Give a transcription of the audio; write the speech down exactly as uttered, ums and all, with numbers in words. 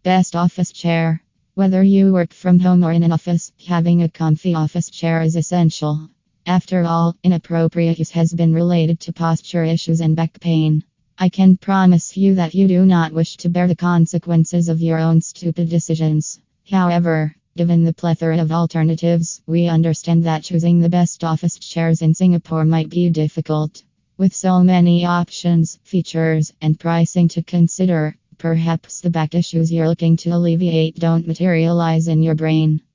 Best office chair. Whether you work from home or in an office, having a comfy office chair is essential. After all, inappropriate use has been related to posture issues and back pain. I can promise you that you do not wish to bear the consequences of your own stupid decisions. However, given the plethora of alternatives, we understand that choosing the best office chairs in Singapore might be difficult. With so many options, features, and pricing to consider, perhaps the back issues you're looking to alleviate don't materialize in your brain.